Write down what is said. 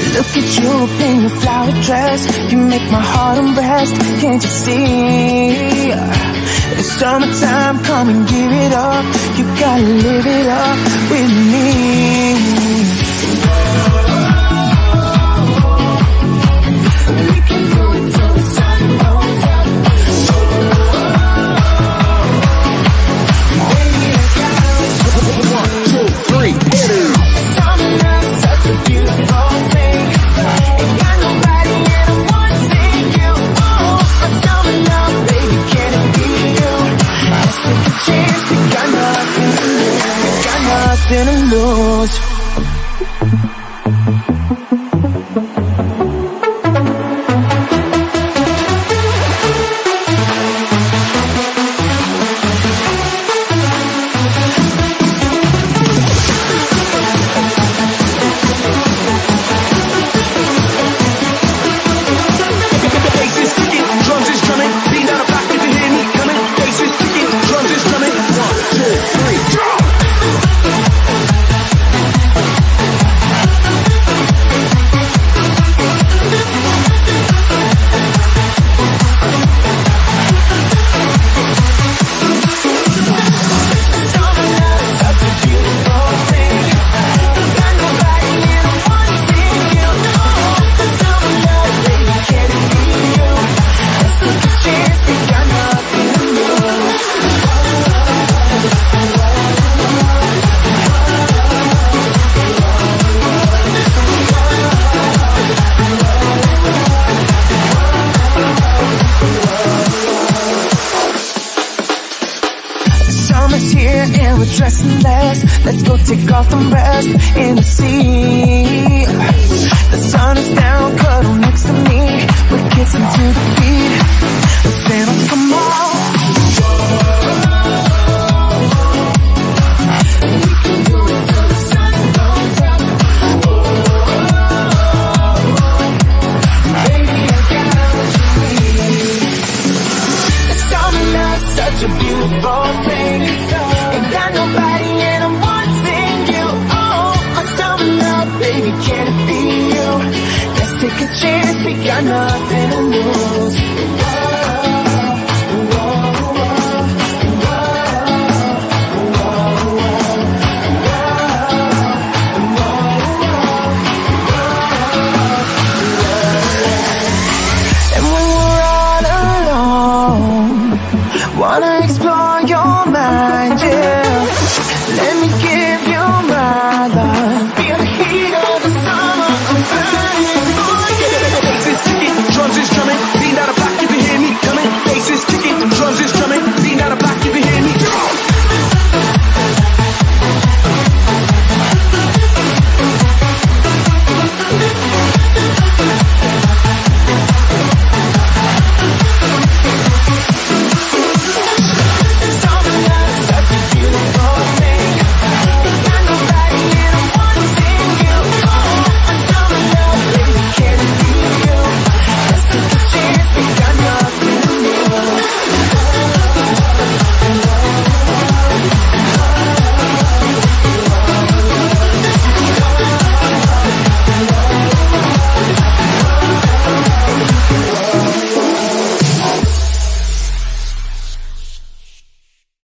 Look at you in your flower dress, you make my heart unrest. Can't you see? It's summertime, come and give it up. You gotta live it up with me. We can do it till the sun goes up. Baby, I got 1, 2, 3, hit it. Summer love's such a beautiful thing. Ain't got nobody and I wanna see you. Oh, my summer love, baby, can it be you? Let's take a chance, we got nothing to lose. We got nothing to lose. Summer's here and we're dressing less. Let's go take off and rest in the sea. The sun is down, cuddle next to me. We're kissing to the beat. We're saying, oh, come on. We can do it till the sun goes up. Baby, I got what you need. Summer love's such a beautiful thing. Ain't got nobody and I'm wanting you. Oh, my summer love, baby, can it be you? Let's take a chance, we got nothing to lose.